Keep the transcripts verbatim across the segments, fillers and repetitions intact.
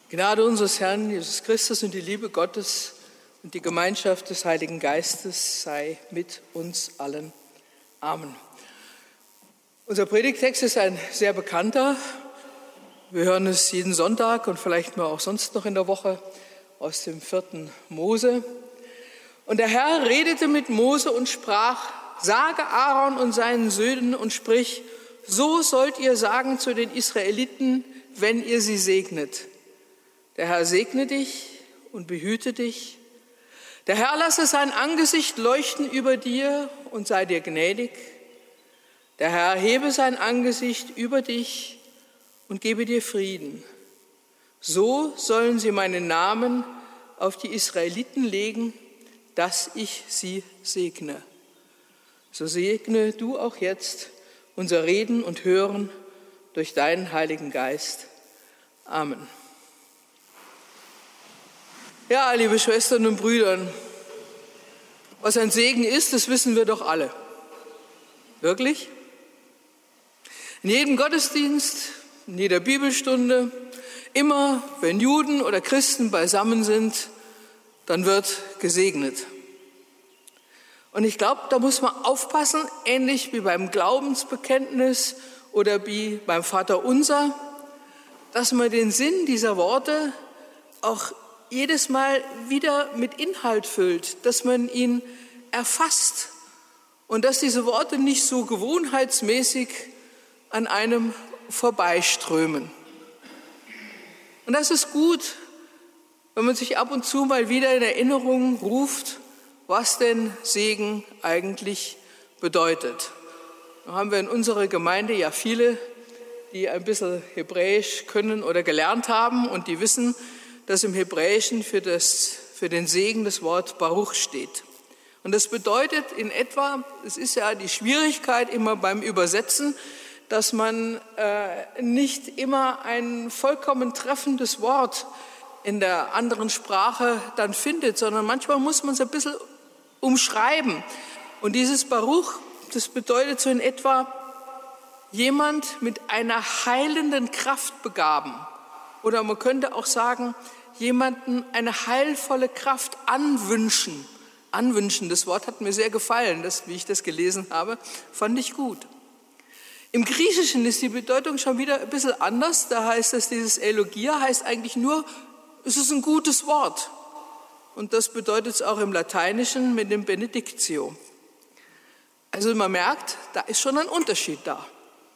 Die Gnade unseres Herrn Jesus Christus und die Liebe Gottes und die Gemeinschaft des Heiligen Geistes sei mit uns allen. Amen. Unser Predigtext ist ein sehr bekannter. Wir hören es jeden Sonntag und vielleicht mal auch sonst noch in der Woche aus dem vierten Mose. Und der Herr redete mit Mose und sprach: Sage Aaron und seinen Söhnen und sprich: So sollt ihr sagen zu den Israeliten, wenn ihr sie segnet. Der Herr segne dich und behüte dich. Der Herr lasse sein Angesicht leuchten über dir und sei dir gnädig. Der Herr hebe sein Angesicht über dich und gebe dir Frieden. So sollen sie meinen Namen auf die Israeliten legen, dass ich sie segne. So segne du auch jetzt unser Reden und Hören durch deinen Heiligen Geist. Amen. Ja, liebe Schwestern und Brüder, was ein Segen ist, das wissen wir doch alle. Wirklich? In jedem Gottesdienst, in jeder Bibelstunde, immer wenn Juden oder Christen beisammen sind, dann wird gesegnet. Und ich glaube, da muss man aufpassen, ähnlich wie beim Glaubensbekenntnis oder wie beim Vaterunser, dass man den Sinn dieser Worte auch jedes Mal wieder mit Inhalt füllt, dass man ihn erfasst und dass diese Worte nicht so gewohnheitsmäßig an einem vorbeiströmen. Und das ist gut, wenn man sich ab und zu mal wieder in Erinnerung ruft, was denn Segen eigentlich bedeutet. Da haben wir in unserer Gemeinde ja viele, die ein bisschen Hebräisch können oder gelernt haben und die wissen, dass im Hebräischen für, das, für den Segen das Wort Baruch steht. Und das bedeutet in etwa, es ist ja die Schwierigkeit immer beim Übersetzen, dass man äh, nicht immer ein vollkommen treffendes Wort in der anderen Sprache dann findet, sondern manchmal muss man es ein bisschen umschreiben. Und dieses Baruch, das bedeutet so in etwa, jemand mit einer heilenden Kraft begaben. Oder man könnte auch sagen, jemanden eine heilvolle Kraft anwünschen. Anwünschen, das Wort hat mir sehr gefallen, das, wie ich das gelesen habe, fand ich gut. Im Griechischen ist die Bedeutung schon wieder ein bisschen anders. Da heißt es, dieses Elogia heißt eigentlich nur, es ist ein gutes Wort. Und das bedeutet es auch im Lateinischen mit dem Benedictio. Also man merkt, da ist schon ein Unterschied da.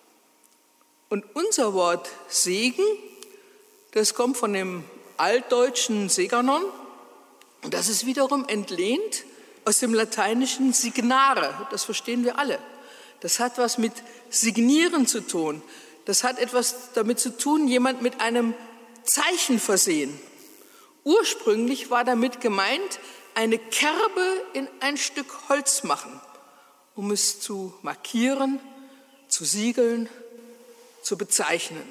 Und unser Wort Segen, das kommt von dem altdeutschen Seganon und das ist wiederum entlehnt aus dem lateinischen Signare. Das verstehen wir alle. Das hat was mit Signieren zu tun. Das hat etwas damit zu tun, jemand mit einem Zeichen versehen. Ursprünglich war damit gemeint, eine Kerbe in ein Stück Holz machen, um es zu markieren, zu siegeln, zu bezeichnen.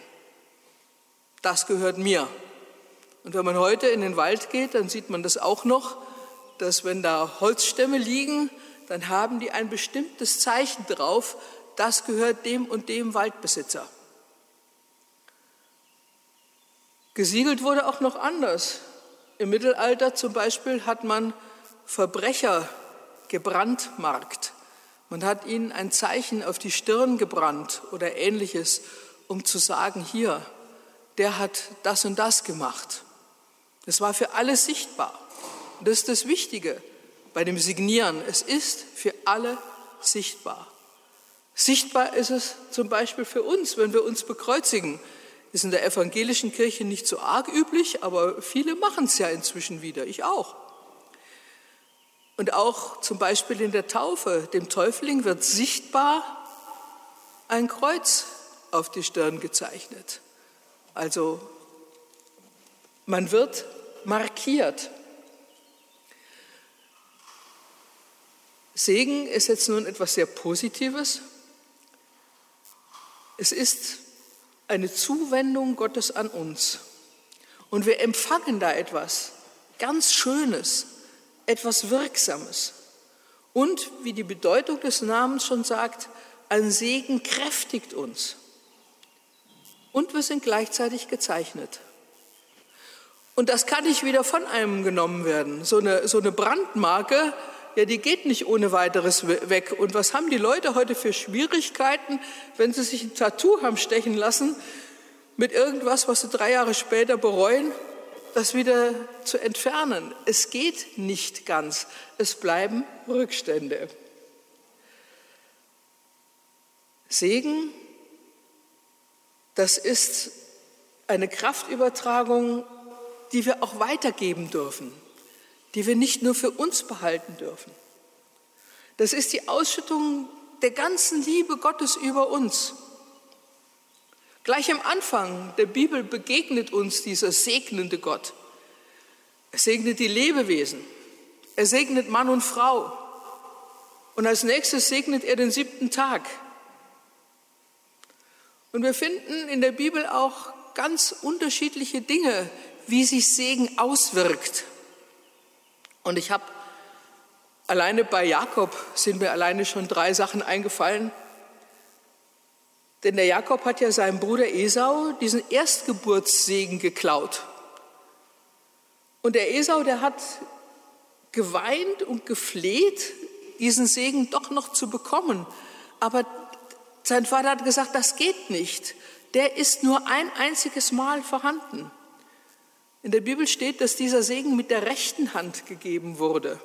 Das gehört mir. Und wenn man heute in den Wald geht, dann sieht man das auch noch, dass wenn da Holzstämme liegen, dann haben die ein bestimmtes Zeichen drauf, das gehört dem und dem Waldbesitzer. Gesiegelt wurde auch noch anders. Im Mittelalter zum Beispiel hat man Verbrecher gebrandmarkt. Man hat ihnen ein Zeichen auf die Stirn gebrannt oder Ähnliches, um zu sagen, hier, der hat das und das gemacht. Das war für alle sichtbar. Und das ist das Wichtige bei dem Signieren. Es ist für alle sichtbar. Sichtbar ist es zum Beispiel für uns, wenn wir uns bekreuzigen. Ist in der evangelischen Kirche nicht so arg üblich, aber viele machen es ja inzwischen wieder, ich auch. Und auch zum Beispiel in der Taufe, dem Täufling wird sichtbar ein Kreuz auf die Stirn gezeichnet. Also man wird markiert. Segen ist jetzt nun etwas sehr Positives. Es ist eine Zuwendung Gottes an uns. Und wir empfangen da etwas ganz Schönes, etwas Wirksames. Und, wie die Bedeutung des Namens schon sagt, ein Segen kräftigt uns. Und wir sind gleichzeitig gezeichnet. Und das kann nicht wieder von einem genommen werden. So eine, so eine Brandmarke, ja, die geht nicht ohne weiteres weg. Und was haben die Leute heute für Schwierigkeiten, wenn sie sich ein Tattoo haben stechen lassen, mit irgendwas, was sie drei Jahre später bereuen, das wieder zu entfernen? Es geht nicht ganz. Es bleiben Rückstände. Segen, das ist eine Kraftübertragung, die wir auch weitergeben dürfen, die wir nicht nur für uns behalten dürfen. Das ist die Ausschüttung der ganzen Liebe Gottes über uns. Gleich am Anfang der Bibel begegnet uns dieser segnende Gott. Er segnet die Lebewesen, er segnet Mann und Frau und als nächstes segnet er den siebten Tag. Und wir finden in der Bibel auch ganz unterschiedliche Dinge, wie sich Segen auswirkt. Und ich habe alleine bei Jakob sind mir alleine schon drei Sachen eingefallen. Denn der Jakob hat ja seinem Bruder Esau diesen Erstgeburtssegen geklaut. Und der Esau, der hat geweint und gefleht, diesen Segen doch noch zu bekommen. Aber sein Vater hat gesagt, das geht nicht. Der ist nur ein einziges Mal vorhanden. In der Bibel steht, dass dieser Segen mit der rechten Hand gegeben wurde.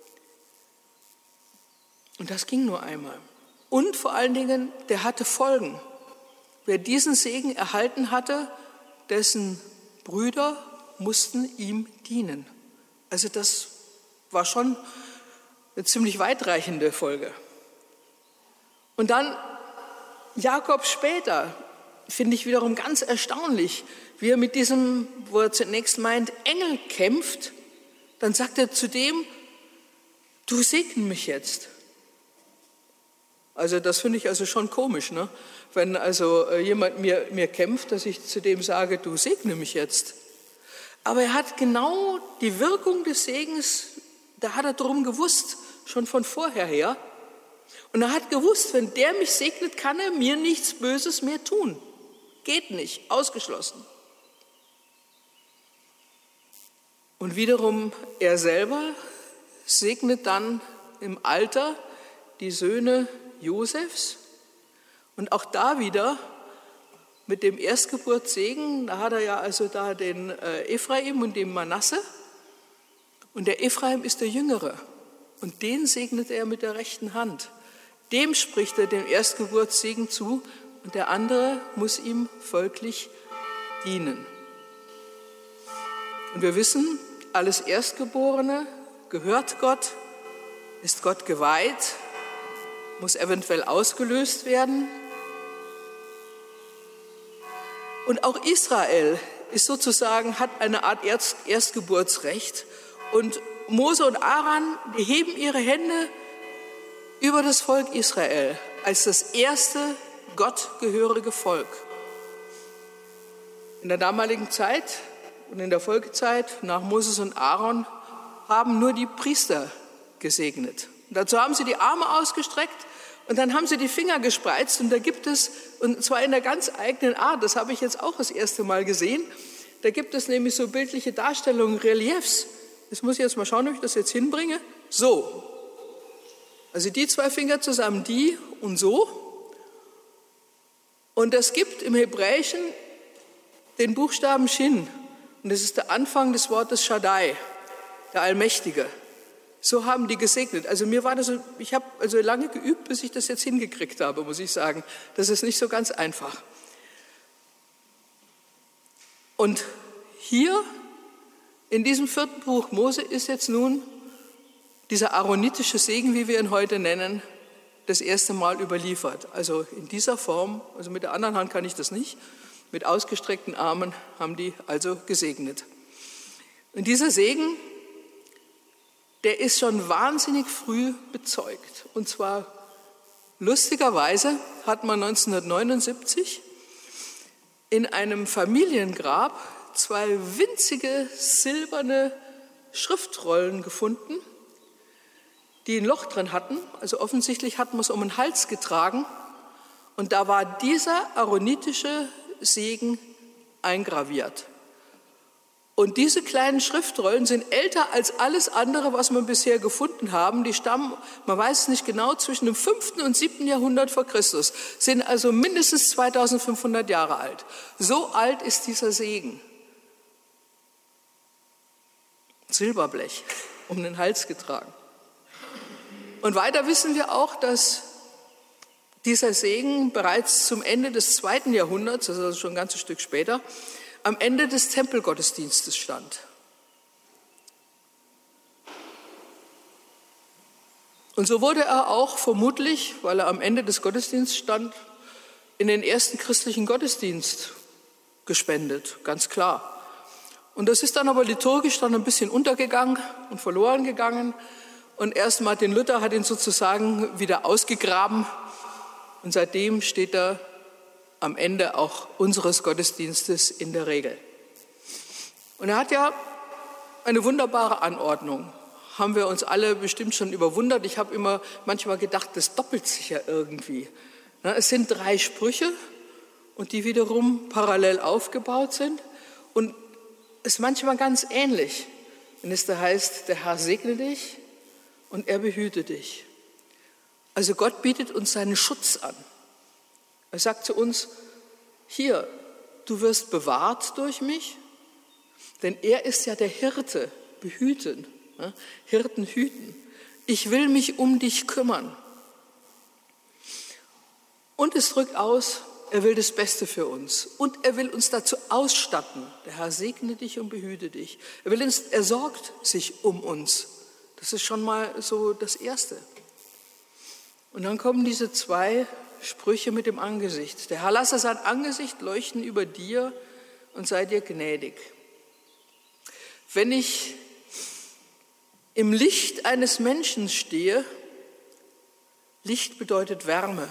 Und das ging nur einmal. Und vor allen Dingen, der hatte Folgen. Wer diesen Segen erhalten hatte, dessen Brüder mussten ihm dienen. Also das war schon eine ziemlich weitreichende Folge. Und dann Jakob später, finde ich wiederum ganz erstaunlich, wie er mit diesem, wo er zunächst meint, Engel kämpft, dann sagt er zu dem, du segne mich jetzt. Also das finde ich also schon komisch, ne? Wenn also jemand mir, mir kämpft, dass ich zu dem sage, du segne mich jetzt. Aber er hat genau die Wirkung des Segens, da hat er darum gewusst, schon von vorher her. Und er hat gewusst, wenn der mich segnet, kann er mir nichts Böses mehr tun. Geht nicht, ausgeschlossen. Und wiederum er selber segnet dann im Alter die Söhne Josefs. Und auch da wieder mit dem Erstgeburtssegen, da hat er ja also da den äh, Ephraim und den Manasse. Und der Ephraim ist der Jüngere. Und den segnet er mit der rechten Hand. Dem spricht er den Erstgeburtssegen zu und der andere muss ihm folglich dienen. Und wir wissen, alles Erstgeborene gehört Gott, ist Gott geweiht, muss eventuell ausgelöst werden. Und auch Israel ist sozusagen, hat eine Art Erst, Erstgeburtsrecht. Und Mose und Aaron, die heben ihre Hände über das Volk Israel als das erste gottgehörige Volk. In der damaligen Zeit und in der Folgezeit nach Moses und Aaron haben nur die Priester gesegnet. Und dazu haben sie die Arme ausgestreckt und dann haben sie die Finger gespreizt. Und da gibt es, und zwar in einer ganz eigenen Art, das habe ich jetzt auch das erste Mal gesehen, da gibt es nämlich so bildliche Darstellungen, Reliefs. Das muss ich jetzt mal schauen, ob ich das jetzt hinbringe. So. Also die zwei Finger zusammen, die und so. Und es gibt im Hebräischen den Buchstaben Shin. Und das ist der Anfang des Wortes Shaddai, der Allmächtige. So haben die gesegnet. Also mir war das so, ich habe also lange geübt, bis ich das jetzt hingekriegt habe, muss ich sagen. Das ist nicht so ganz einfach. Und hier in diesem vierten Buch Mose ist jetzt nun dieser aaronitische Segen, wie wir ihn heute nennen, das erste Mal überliefert. Also in dieser Form, also mit der anderen Hand kann ich das nicht, mit ausgestreckten Armen haben die also gesegnet. Und dieser Segen, der ist schon wahnsinnig früh bezeugt. Und zwar lustigerweise hat man neunzehnhundertneunundsiebzig in einem Familiengrab zwei winzige silberne Schriftrollen gefunden, die ein Loch drin hatten. Also offensichtlich hat man es um den Hals getragen. Und da war dieser aaronitische Segen eingraviert. Und diese kleinen Schriftrollen sind älter als alles andere, was wir bisher gefunden haben. Die stammen, man weiß es nicht genau, zwischen dem fünften und siebten Jahrhundert vor Christus, sind also mindestens zweitausendfünfhundert Jahre alt. So alt ist dieser Segen. Silberblech um den Hals getragen. Und weiter wissen wir auch, dass dieser Segen bereits zum Ende des zweiten Jahrhunderts, das ist also schon ein ganzes Stück später, am Ende des Tempelgottesdienstes stand. Und so wurde er auch vermutlich, weil er am Ende des Gottesdienstes stand, in den ersten christlichen Gottesdienst gespendet, ganz klar. Und das ist dann aber liturgisch dann ein bisschen untergegangen und verloren gegangen. Und erst Martin Luther hat ihn sozusagen wieder ausgegraben. Und seitdem steht er am Ende auch unseres Gottesdienstes in der Regel. Und er hat ja eine wunderbare Anordnung. Haben wir uns alle bestimmt schon überwundert. Ich habe immer manchmal gedacht, das doppelt sich ja irgendwie. Es sind drei Sprüche und die wiederum parallel aufgebaut sind. Und es ist manchmal ganz ähnlich, wenn es da heißt, der Herr segne dich und er behüte dich. Also Gott bietet uns seinen Schutz an. Er sagt zu uns, hier, du wirst bewahrt durch mich, denn er ist ja der Hirte, behüten, ne? Hirten hüten. Ich will mich um dich kümmern. Und es drückt aus, er will das Beste für uns und er will uns dazu ausstatten. Der Herr segne dich und behüte dich. Er will uns, er sorgt sich um uns. Das ist schon mal so das Erste. Und dann kommen diese zwei Sprüche mit dem Angesicht. Der Herr lasse sein Angesicht leuchten über dir und sei dir gnädig. Wenn ich im Licht eines Menschen stehe, Licht bedeutet Wärme,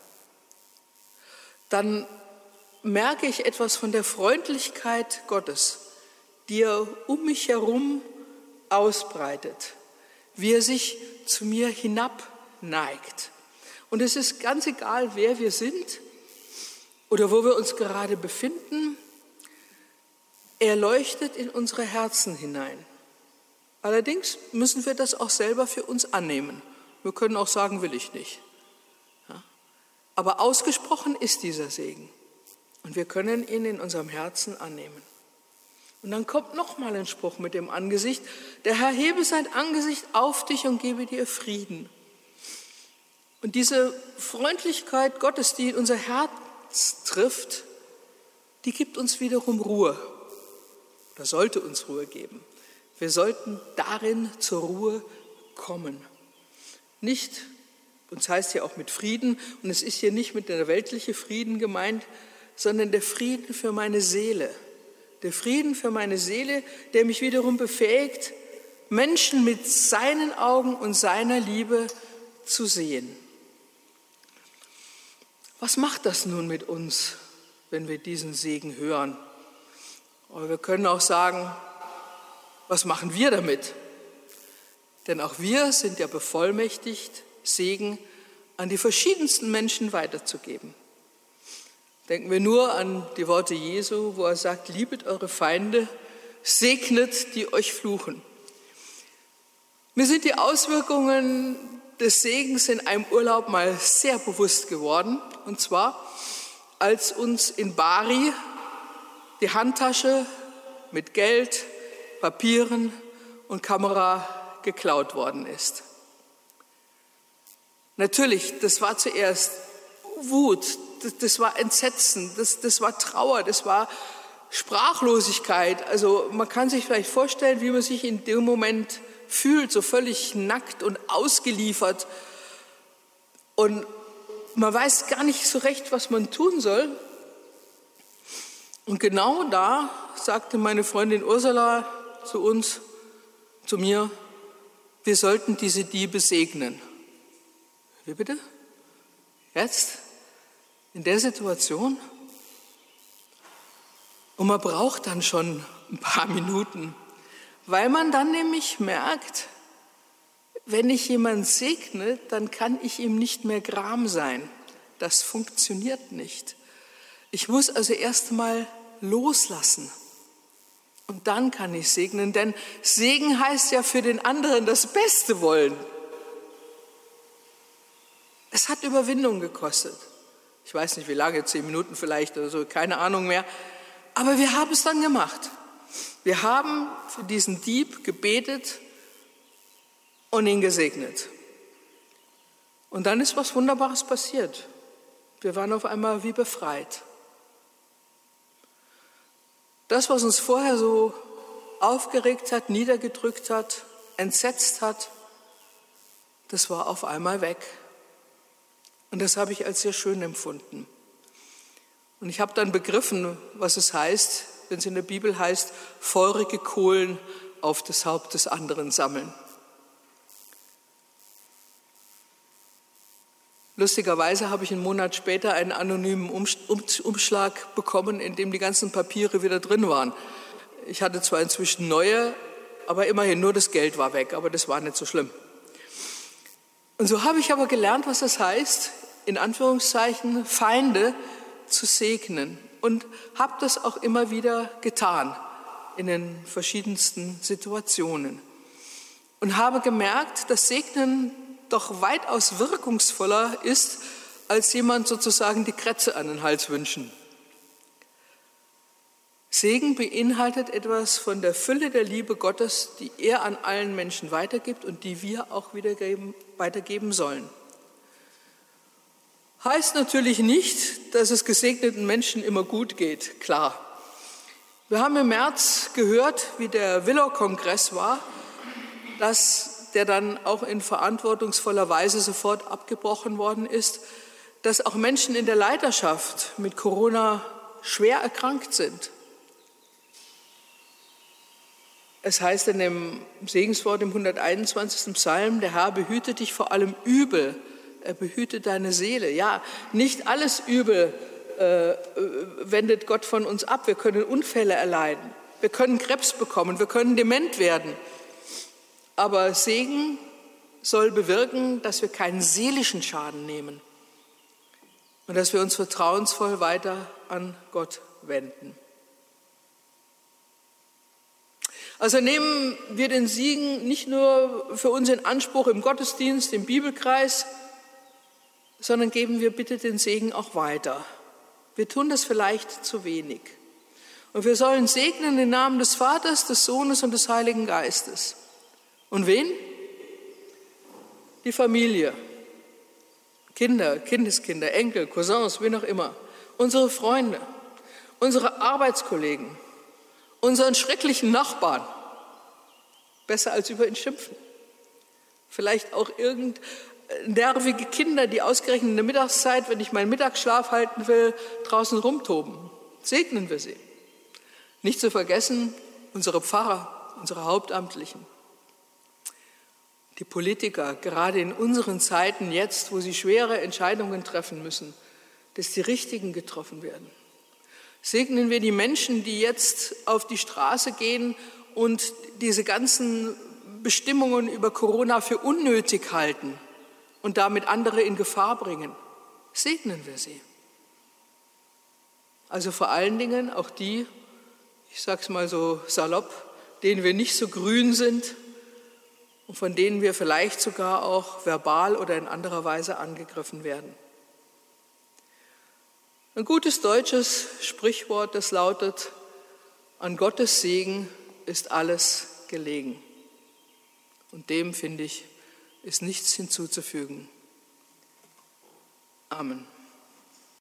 dann merke ich etwas von der Freundlichkeit Gottes, die er um mich herum ausbreitet, wie er sich zu mir hinabneigt. Und es ist ganz egal, wer wir sind oder wo wir uns gerade befinden, er leuchtet in unsere Herzen hinein. Allerdings müssen wir das auch selber für uns annehmen. Wir können auch sagen, will ich nicht. Aber ausgesprochen ist dieser Segen und wir können ihn in unserem Herzen annehmen. Und dann kommt noch mal ein Spruch mit dem Angesicht. Der Herr hebe sein Angesicht auf dich und gebe dir Frieden. Und diese Freundlichkeit Gottes, die in unser Herz trifft, die gibt uns wiederum Ruhe oder sollte uns Ruhe geben. Wir sollten darin zur Ruhe kommen. Nicht Uns heißt ja auch mit Frieden, und es ist hier nicht mit der weltliche Frieden gemeint, sondern der Frieden für meine Seele. Der Frieden für meine Seele, der mich wiederum befähigt, Menschen mit seinen Augen und seiner Liebe zu sehen. Was macht das nun mit uns, wenn wir diesen Segen hören? Aber wir können auch sagen, was machen wir damit? Denn auch wir sind ja bevollmächtigt, Segen an die verschiedensten Menschen weiterzugeben. Denken wir nur an die Worte Jesu, wo er sagt, liebet eure Feinde, segnet, die euch fluchen. Mir sind die Auswirkungen des Segens in einem Urlaub mal sehr bewusst geworden. Und zwar, als uns in Bari die Handtasche mit Geld, Papieren und Kamera geklaut worden ist. Natürlich, das war zuerst Wut, das, das war Entsetzen, das, das war Trauer, das war Sprachlosigkeit. Also man kann sich vielleicht vorstellen, wie man sich in dem Moment fühlt, so völlig nackt und ausgeliefert. Und man weiß gar nicht so recht, was man tun soll. Und genau da sagte meine Freundin Ursula zu uns, zu mir, wir sollten diese Diebe segnen. Wie bitte? Jetzt? In der Situation? Und man braucht dann schon ein paar Minuten, weil man dann nämlich merkt, wenn ich jemanden segne, dann kann ich ihm nicht mehr gram sein. Das funktioniert nicht. Ich muss also erst mal loslassen. Und dann kann ich segnen, denn Segen heißt ja für den anderen das Beste wollen. Es hat Überwindung gekostet. Ich weiß nicht, wie lange, zehn Minuten vielleicht oder so, keine Ahnung mehr. Aber wir haben es dann gemacht. Wir haben für diesen Dieb gebetet und ihn gesegnet. Und dann ist was Wunderbares passiert. Wir waren auf einmal wie befreit. Das, was uns vorher so aufgeregt hat, niedergedrückt hat, entsetzt hat, das war auf einmal weg. Und das habe ich als sehr schön empfunden. Und ich habe dann begriffen, was es heißt, wenn es in der Bibel heißt, feurige Kohlen auf das Haupt des anderen sammeln. Lustigerweise habe ich einen Monat später einen anonymen Umschlag bekommen, in dem die ganzen Papiere wieder drin waren. Ich hatte zwar inzwischen neue, aber immerhin nur das Geld war weg, aber das war nicht so schlimm. Und so habe ich aber gelernt, was das heißt, in Anführungszeichen Feinde zu segnen, und habe das auch immer wieder getan in den verschiedensten Situationen und habe gemerkt, dass Segnen doch weitaus wirkungsvoller ist, als jemand sozusagen die Krätze an den Hals wünschen. Segen beinhaltet etwas von der Fülle der Liebe Gottes, die er an allen Menschen weitergibt und die wir auch wiedergeben, weitergeben sollen. Heißt natürlich nicht, dass es gesegneten Menschen immer gut geht, klar. Wir haben im März gehört, wie der Willow-Kongress war, dass der dann auch in verantwortungsvoller Weise sofort abgebrochen worden ist, dass auch Menschen in der Leiterschaft mit Corona schwer erkrankt sind. Es heißt in dem Segenswort im hunderteinundzwanzigsten Psalm, der Herr behüte dich vor allem Übel, er behüte deine Seele. Ja, nicht alles Übel äh, wendet Gott von uns ab. Wir können Unfälle erleiden, wir können Krebs bekommen, wir können dement werden. Aber Segen soll bewirken, dass wir keinen seelischen Schaden nehmen und dass wir uns vertrauensvoll weiter an Gott wenden. Also nehmen wir den Segen nicht nur für uns in Anspruch im Gottesdienst, im Bibelkreis, sondern geben wir bitte den Segen auch weiter. Wir tun das vielleicht zu wenig. Und wir sollen segnen im Namen des Vaters, des Sohnes und des Heiligen Geistes. Und wen? Die Familie, Kinder, Kindeskinder, Enkel, Cousins, wen auch immer, unsere Freunde, unsere Arbeitskollegen, unseren schrecklichen Nachbarn, besser als über ihn schimpfen. Vielleicht auch irgend nervige Kinder, die ausgerechnet in der Mittagszeit, wenn ich meinen Mittagsschlaf halten will, draußen rumtoben. Segnen wir sie. Nicht zu vergessen unsere Pfarrer, unsere Hauptamtlichen. Die Politiker, gerade in unseren Zeiten jetzt, wo sie schwere Entscheidungen treffen müssen, dass die richtigen getroffen werden. Segnen wir die Menschen, die jetzt auf die Straße gehen und diese ganzen Bestimmungen über Corona für unnötig halten und damit andere in Gefahr bringen. Segnen wir sie. Also vor allen Dingen auch die, ich sage es mal so salopp, denen wir nicht so grün sind, und von denen wir vielleicht sogar auch verbal oder in anderer Weise angegriffen werden. Ein gutes deutsches Sprichwort, das lautet, an Gottes Segen ist alles gelegen. Und dem, finde ich, ist nichts hinzuzufügen. Amen.